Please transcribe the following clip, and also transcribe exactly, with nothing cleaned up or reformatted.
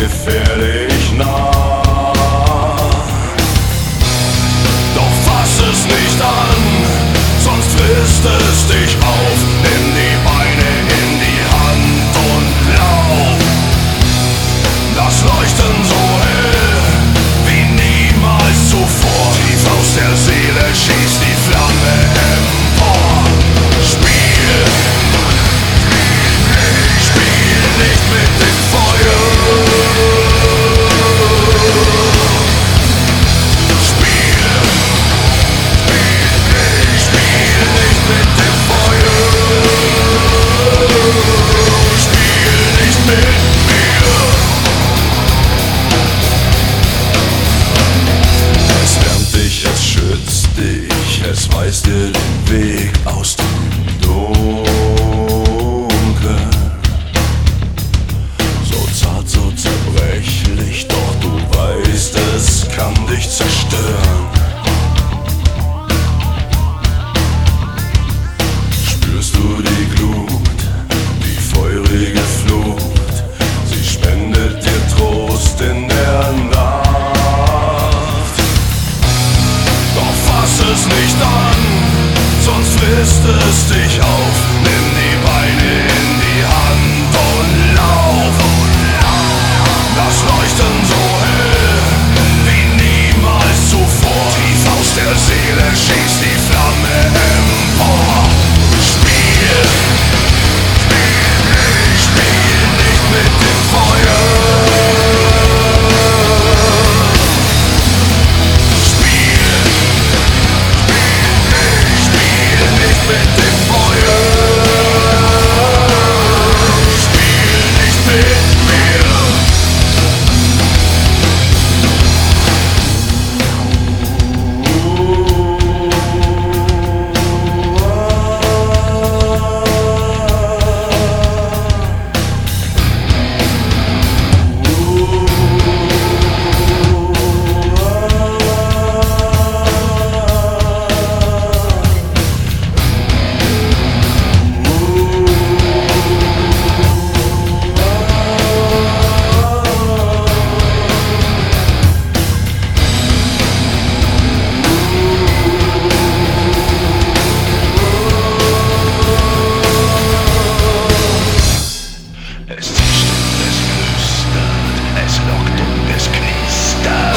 gefährlich nah. Doch fass es nicht an, sonst frisst es dich auf. Nimm die Beine in die Hand und lauf. Das Leuchten so hell wie niemals zuvor. Tief aus der Seele schießt die Flamme empor. Spiel, spiel nicht mit dem Feuer. Spiel, spiel nicht mit dem Feuer. Spiel nicht mit mir. Es wärmt dich, es schützt dich, es weist dir den Weg aus dem Dunkeln. So zart, so zerbrechlich, doch du weißt, es kann dich zerstören. Spürst du die Glut, die feurige Flut, sie spendet dir Trost in der Nacht. Doch fass es nicht an, sonst frisst es dich auf. Nimm die Beine in die Hand und lauf. Das Leuchten so hell wie niemals zuvor. Tief aus der Seele schießt die Flamme empor. Spiel, spiel nicht mit dem Feuer. Spiel, spiel nicht mit dem Feuer. Spiel nicht mit mir. Es zischt und es flüstert, es lockt und es knistert.